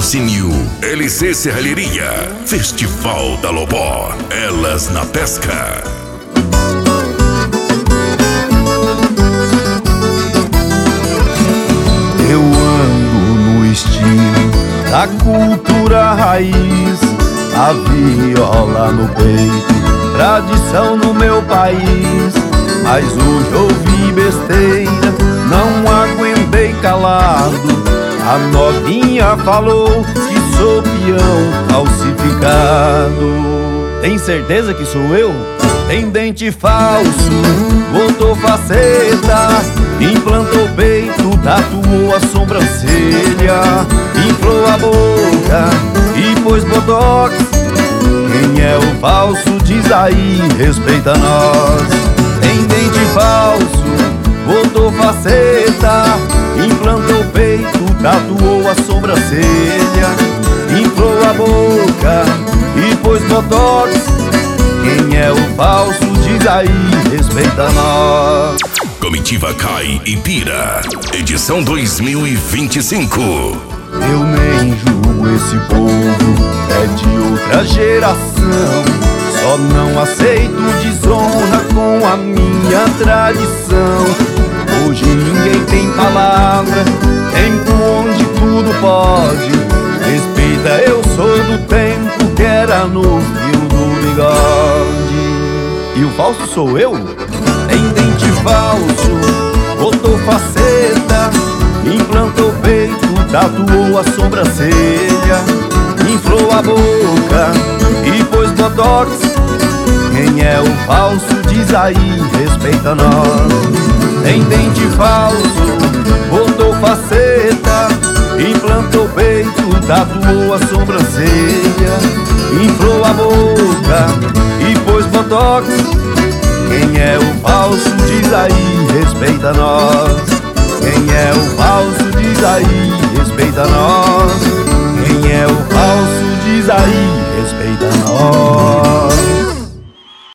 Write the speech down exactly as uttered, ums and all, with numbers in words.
Patrocínio L C Serralheria, Festival da Lobó, Elas na Pesca. Eu ando no estilo da cultura raiz, a viola no peito, tradição no meu país. Mas hoje ouvi besteira, não aguentei calado. A novinha falou que sou peão falsificado. Tem certeza que sou eu? Tem dente falso, botou faceta, implantou o peito, tatuou a sobrancelha, inflou a boca e pôs botox. Quem é o falso diz aí, respeita nós. Tem dente falso, botou faceta, implantou o peito, tatuou a sobrancelha, inflou a boca e pôs botox. Quem é o falso diz aí, respeita nós. Comitiva Cai e Pira, edição dois mil e vinte e cinco. Eu nem julgo esse povo, é de outra geração. Só não aceito desonra com a minha tradição. Hoje ninguém tem palavra, tempo onde tudo pode. Respeita, eu sou do tempo que era no fio do bigode. E o falso sou eu? Tem dente falso, botou faceta, implantou o peito, tatuou a sobrancelha, inflou a boca e pôs botox. Quem é o falso diz aí, respeita nós. Tem dente falso, botou faceta, implantou o peito, tatuou a sobrancelha, inflou a boca e pôs botox. Quem é o falso diz aí, respeita nós. Quem é o falso diz aí,